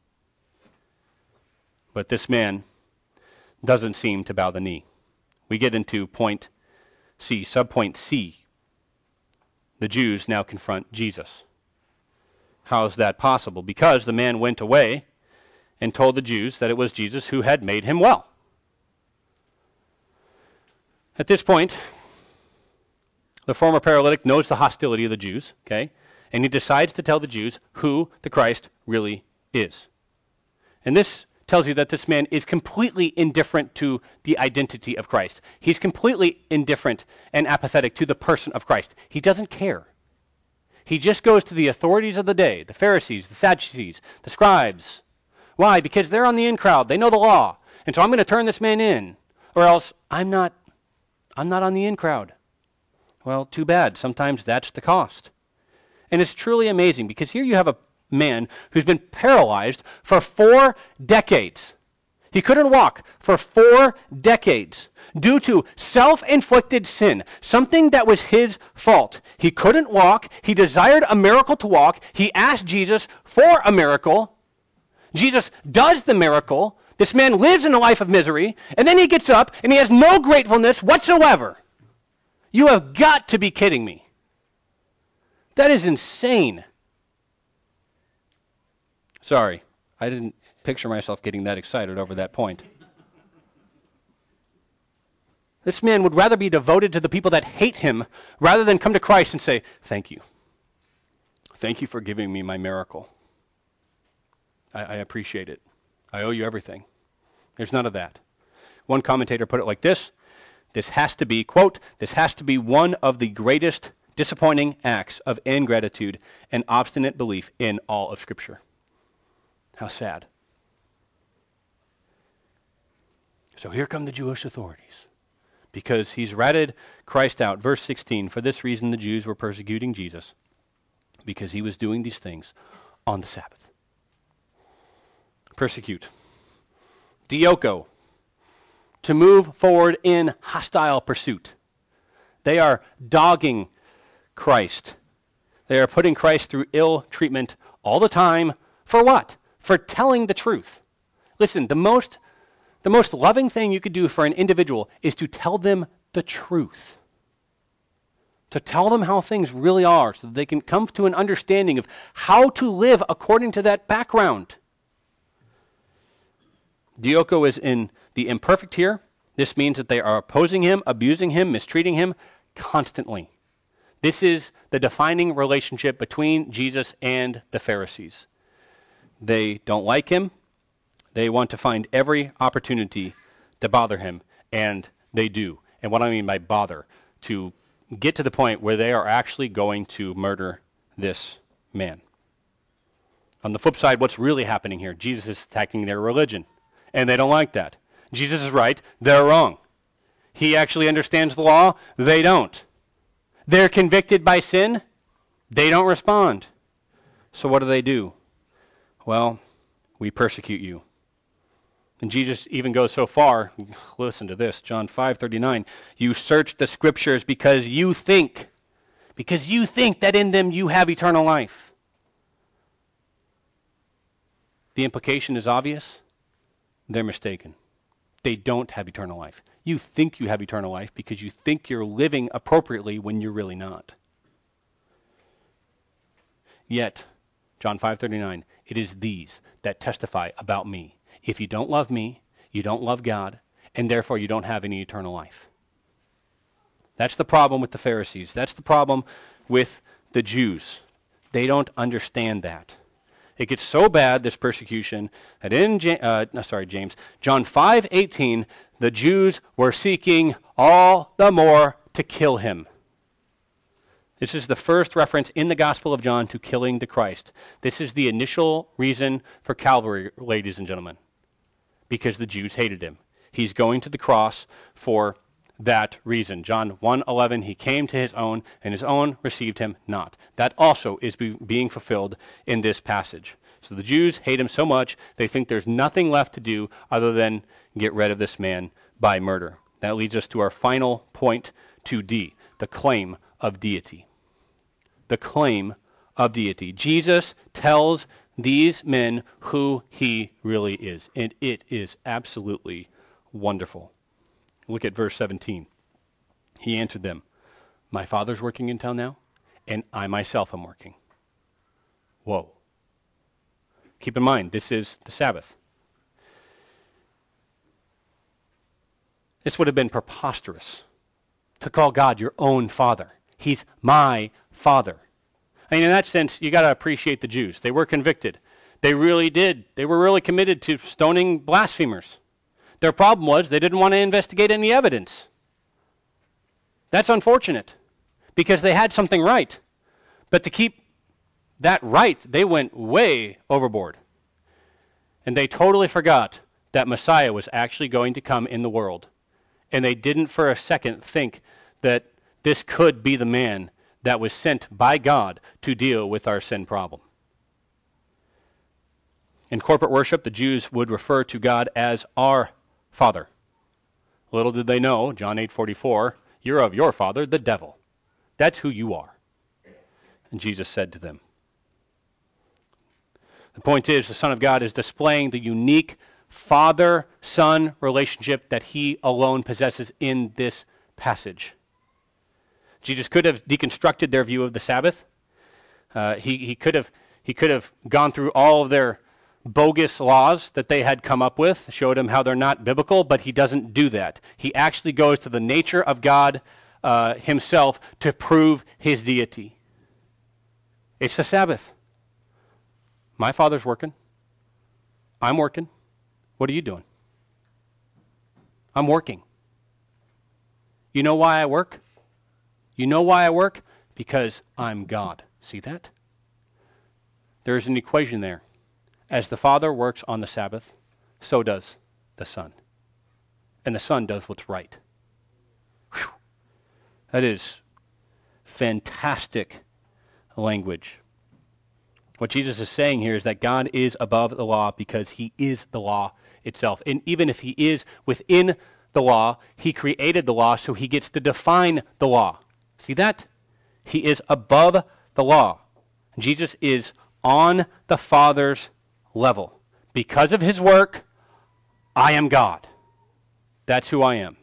A: But this man doesn't seem to bow the knee. We get into point C, subpoint C. The Jews now confront Jesus. How is that possible? Because the man went away and told the Jews that it was Jesus who had made him well. At this point, the former paralytic knows the hostility of the Jews, okay? And he decides to tell the Jews who the Christ really is. And this tells you that this man is completely indifferent to the identity of Christ. He's completely indifferent and apathetic to the person of Christ. He doesn't care. He just goes to the authorities of the day, the Pharisees, the Sadducees, the scribes. Why? Because they're on the in crowd. They know the law. And so I'm going to turn this man in. Or else I'm not, I'm not on the in crowd. Well, too bad. Sometimes that's the cost. And it's truly amazing because here you have a man who's been paralyzed for four decades. He couldn't walk for four decades due to self-inflicted sin, something that was his fault. He couldn't walk. He desired a miracle to walk. He asked Jesus for a miracle. Jesus does the miracle. This man lives in a life of misery, and then he gets up and he has no gratefulness whatsoever. You have got to be kidding me. That is insane. Sorry, I didn't picture myself getting that excited over that point. This man would rather be devoted to the people that hate him rather than come to Christ and say, thank you. Thank you for giving me my miracle. I, I appreciate it. I owe you everything. There's none of that. One commentator put it like this. This has to be, quote, this has to be one of the greatest disappointing acts of ingratitude and obstinate belief in all of Scripture. How sad. So here come the Jewish authorities. Because he's ratted Christ out. Verse sixteen, for this reason the Jews were persecuting Jesus, because he was doing these things on the Sabbath. Persecute. Dioko. To move forward in hostile pursuit. They are dogging Christ. They are putting Christ through ill treatment all the time. For what? For telling the truth. Listen, the most, the most loving thing you could do for an individual is to tell them the truth. To tell them how things really are so that they can come to an understanding of how to live according to that background. Dioko is in the imperfect here. This means that they are opposing him, abusing him, mistreating him constantly. This is the defining relationship between Jesus and the Pharisees. They don't like him. They want to find every opportunity to bother him, and they do. And what I mean by bother, to get to the point where they are actually going to murder this man. On the flip side, what's really happening here? Jesus is attacking their religion, and they don't like that. Jesus is right, they're wrong. He actually understands the law, they don't. They're convicted by sin, they don't respond. So what do they do? Well, we persecute you. And Jesus even goes so far, listen to this, John five thirty-nine, you search the scriptures because you think, because you think that in them you have eternal life. The implication is obvious. They're mistaken. They don't have eternal life. You think you have eternal life because you think you're living appropriately when you're really not. Yet, John five thirty-nine, it is these that testify about me. If you don't love me, you don't love God, and therefore you don't have any eternal life. That's the problem with the Pharisees. That's the problem with the Jews. They don't understand that. It gets so bad, this persecution, that in Ja- uh, no, sorry, James, John five eighteen, the Jews were seeking all the more to kill him. This is the first reference in the Gospel of John to killing the Christ. This is the initial reason for Calvary, ladies and gentlemen, because the Jews hated him. He's going to the cross for that reason. John one eleven, he came to his own, and his own received him not. That also is be, being fulfilled in this passage. So the Jews hate him so much, they think there's nothing left to do other than get rid of this man by murder. That leads us to our final point, two D, the claim of deity. The claim of deity. Jesus tells these men who he really is, and it is absolutely wonderful. Look at verse seventeen. He answered them, my Father's working in town now, and I myself am working. Whoa. Keep in mind, this is the Sabbath. This would have been preposterous to call God your own Father. He's my Father. I mean, in that sense, you got to appreciate the Jews. They were convicted. They really did. They were really committed to stoning blasphemers. Their problem was they didn't want to investigate any evidence. That's unfortunate because they had something right. But to keep that right, they went way overboard. And they totally forgot that Messiah was actually going to come in the world. And they didn't for a second think that this could be the man that was sent by God to deal with our sin problem. In corporate worship, the Jews would refer to God as our Father. Little did they know, John eight forty-four, you're of your father, the devil. That's who you are. And Jesus said to them. The point is, the Son of God is displaying the unique father-son relationship that he alone possesses in this passage. Jesus could have deconstructed their view of the Sabbath. Uh, he, he could have he could have gone through all of their bogus laws that they had come up with, showed them how they're not biblical, but he doesn't do that. He actually goes to the nature of God uh, himself to prove his deity. It's the Sabbath. My Father's working. I'm working. What are you doing? I'm working. You know why I work? You know why I work? Because I'm God. See that? There's an equation there. As the Father works on the Sabbath, so does the Son. And the Son does what's right. Whew. That is fantastic language. What Jesus is saying here is that God is above the law because he is the law itself. And even if he is within the law, he created the law, so he gets to define the law. See that? He is above the law. Jesus is on the Father's level. Because of his work, I am God. That's who I am.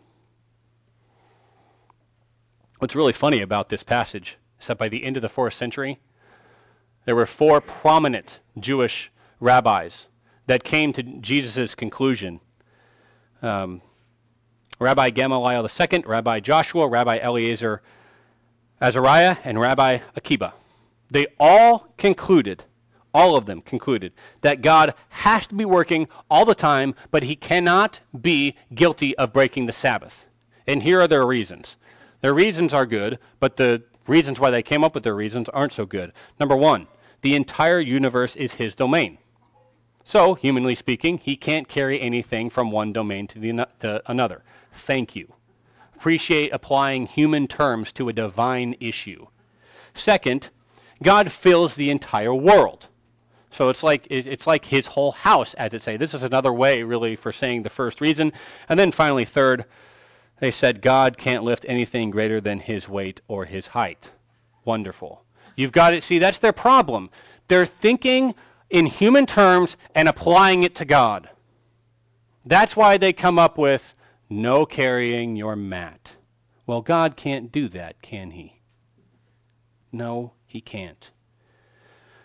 A: What's really funny about this passage is that by the end of the fourth century, there were four prominent Jewish rabbis that came to Jesus' conclusion. Um, Rabbi Gamaliel the Second, Rabbi Joshua, Rabbi Eliezer Azariah, and Rabbi Akiba. They all concluded, all of them concluded, that God has to be working all the time, but he cannot be guilty of breaking the Sabbath. And here are their reasons. Their reasons are good, but the reasons why they came up with their reasons aren't so good. Number one, the entire universe is his domain. So, humanly speaking, he can't carry anything from one domain to, the, to another. Thank you. Appreciate applying human terms to a divine issue. Second, God fills the entire world. So it's like it's like his whole house, as it say. This is another way, really, for saying the first reason. And then finally, third, they said God can't lift anything greater than his weight or his height. Wonderful. You've got it. See, that's their problem. They're thinking in human terms and applying it to God. That's why they come up with no carrying your mat. Well, God can't do that, can he? No, he can't.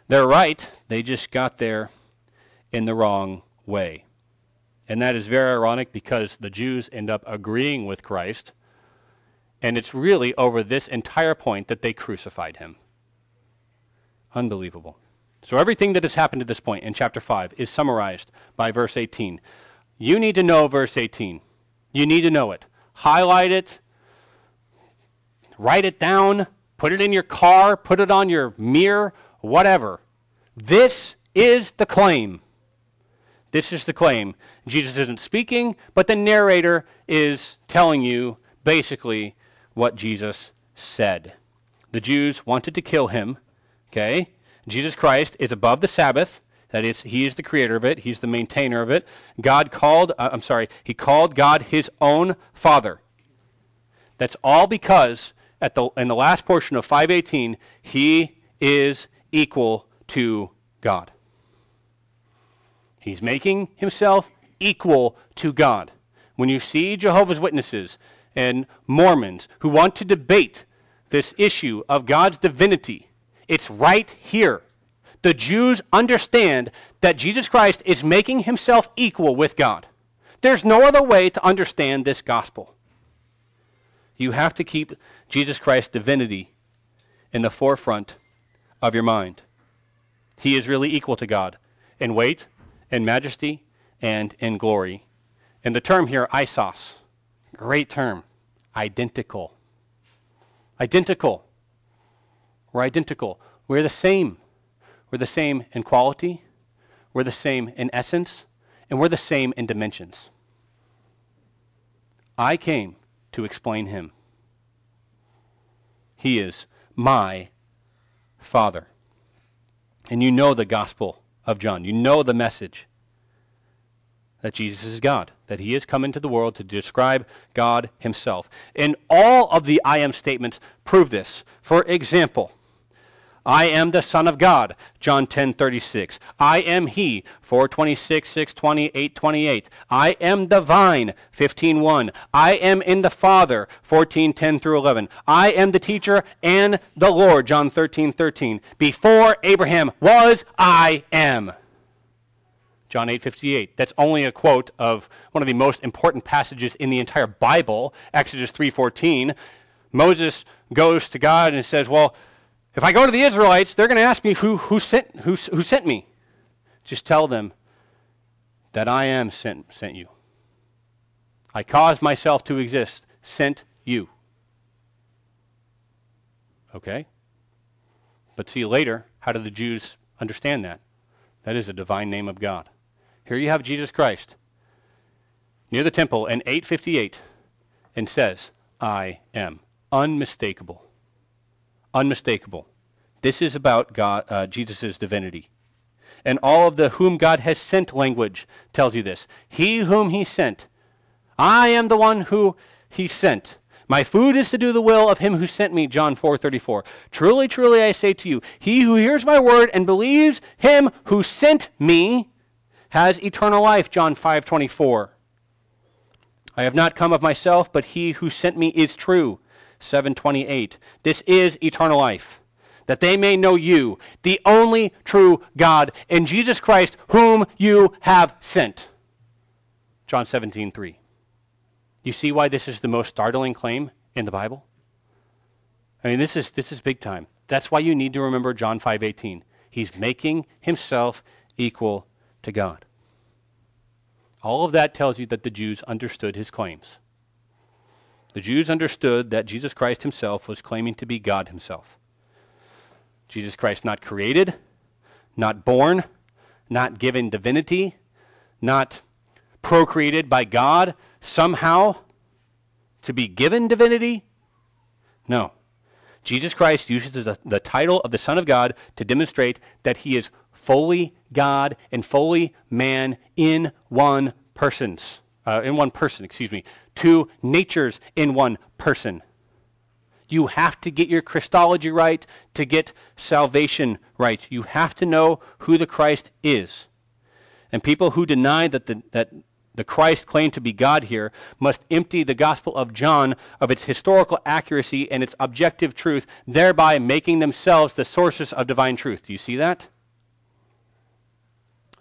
A: They're right. They just got there in the wrong way. And that is very ironic because the Jews end up agreeing with Christ, and it's really over this entire point that they crucified him. Unbelievable. So everything that has happened to this point in chapter five is summarized by verse eighteen. You need to know verse eighteen. You need to know it. Highlight it. Write it down. Put it in your car. Put it on your mirror. Whatever. This is the claim. This is the claim. Jesus isn't speaking, but the narrator is telling you basically what Jesus said. The Jews wanted to kill him. Okay? Jesus Christ is above the Sabbath. That is, he is the creator of it. He's the maintainer of it. God called, uh, I'm sorry, he called God his own Father. That's all because at the in the last portion of five eighteen, he is equal to God. He's making himself equal to God. When you see Jehovah's Witnesses and Mormons who want to debate this issue of God's divinity, it's right here. The Jews understand that Jesus Christ is making himself equal with God. There's no other way to understand this gospel. You have to keep Jesus Christ's divinity in the forefront of your mind. He is really equal to God in weight, in majesty, and in glory. And the term here, isos, great term, identical. Identical. We're identical. We're the same. We're the same in quality. We're the same in essence. And we're the same in dimensions. I came to explain him. He is my Father. And you know the Gospel of John. You know the message that Jesus is God, that he has come into the world to describe God himself. And all of the I am statements prove this. For example, I am the Son of God, John ten thirty-six. I am he, four twenty-six, six twenty, eight twenty-eight. I am the vine, fifteen one. I am in the Father, fourteen ten through eleven. I am the teacher and the Lord, John thirteen thirteen. Before Abraham was, I am. John eight fifty-eight. That's only a quote of one of the most important passages in the entire Bible, Exodus three fourteen. Moses goes to God and says, well, if I go to the Israelites, they're going to ask me who, who, sent, who, who sent me. Just tell them that I am sent, sent you. I caused myself to exist, sent you. Okay? But see later, how do the Jews understand that? That is a divine name of God. Here you have Jesus Christ near the temple in eight fifty-eight and says, I am. Unmistakable. Unmistakable. This is about God, uh, Jesus' divinity. And all of the whom God has sent language tells you this. He whom he sent. I am the one who he sent. My food is to do the will of him who sent me, John four thirty-four. Truly, truly, I say to you, he who hears my word and believes him who sent me has eternal life, John five twenty-four. I have not come of myself, but he who sent me is true, seven twenty-eight. This is eternal life, that they may know you, the only true God, and Jesus Christ, whom you have sent. John seventeen three. You see why this is the most startling claim in the Bible? I mean, this is this is big time. That's why you need to remember John five eighteen. He's making himself equal to God. All of that tells you that the Jews understood his claims. The Jews understood that Jesus Christ himself was claiming to be God himself. Jesus Christ not created, not born, not given divinity, not procreated by God somehow to be given divinity. No. Jesus Christ uses the, the title of the Son of God to demonstrate that he is fully God and fully man in one persons, uh, in one person, excuse me, two natures in one person. You have to get your Christology right to get salvation right. You have to know who the Christ is. And people who deny that the, that the Christ claimed to be God here must empty the Gospel of John of its historical accuracy and its objective truth, thereby making themselves the sources of divine truth. Do you see that?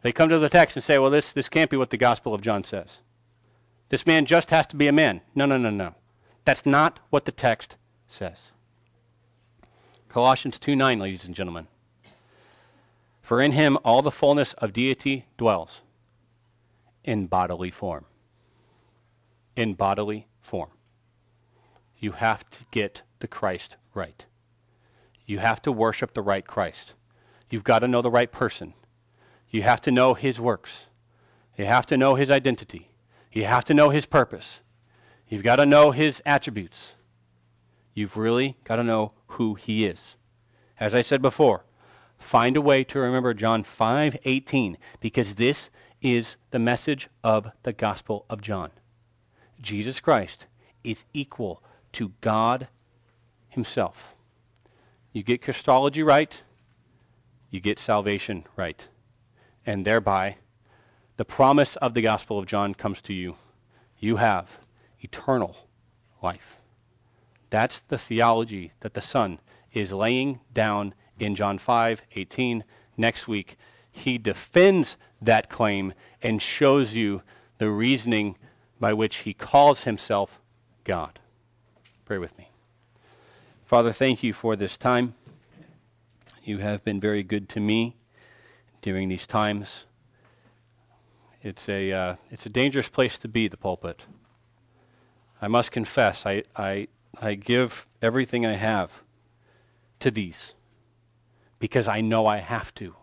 A: They come to the text and say, well, this, this can't be what the Gospel of John says. This man just has to be a man. No, no, no, no. That's not what the text says. Colossians two nine, ladies and gentlemen. For in him all the fullness of deity dwells in bodily form. In bodily form. You have to get the Christ right. You have to worship the right Christ. You've got to know the right person. You have to know his works. You have to know his identity. You have to know his purpose. You've got to know his attributes. You've really got to know who he is. As I said before, find a way to remember John five eighteen, because this is the message of the Gospel of John. Jesus Christ is equal to God himself. You get Christology right, you get salvation right. And thereby, the promise of the Gospel of John comes to you. You have eternal life. That's the theology that the Son is laying down in John five eighteen. Next week, he defends that claim and shows you the reasoning by which he calls himself God. Pray with me. Father, thank you for this time. You have been very good to me during these times. It's a uh, it's a dangerous place to be, the pulpit. I must confess, I, I, I give everything I have to these because I know I have to.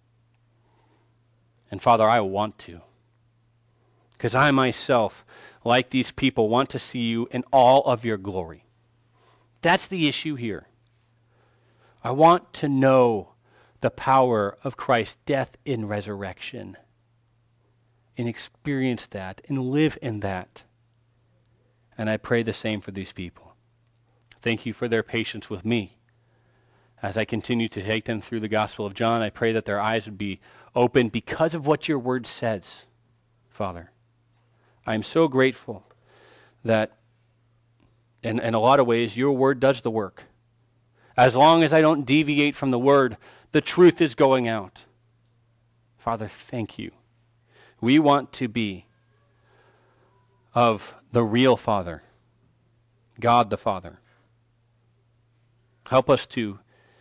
A: And Father, I want to. Because I myself, like these people, want to see you in all of your glory. That's the issue here. I want to know the power of Christ's death and resurrection, and experience that, and live in that. And I pray the same for these people. Thank you for their patience with me. As I continue to take them through the Gospel of John, I pray that their eyes would be open because of what your word says, Father. I'm so grateful that in, in a lot of ways your word does the work. As long as I don't deviate from the word, the truth is going out. Father, thank you. We want to be of the real Father, God the Father. Help us to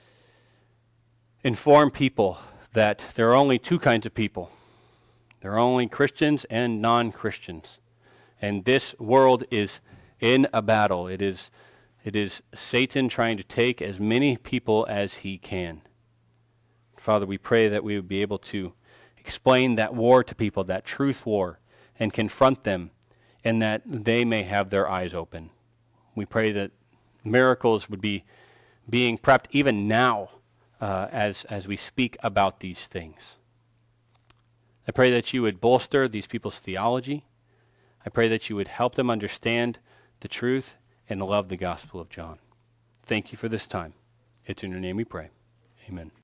A: inform people that there are only two kinds of people. There are only Christians and non-Christians. And this world is in a battle. It is, it is Satan trying to take as many people as he can. Father, we pray that we would be able to explain that war to people, that truth war, and confront them, and that they may have their eyes open. We pray that miracles would be being prepped even now uh, as, as we speak about these things. I pray that you would bolster these people's theology. I pray that you would help them understand the truth and love the Gospel of John. Thank you for this time. It's in your name we pray. Amen.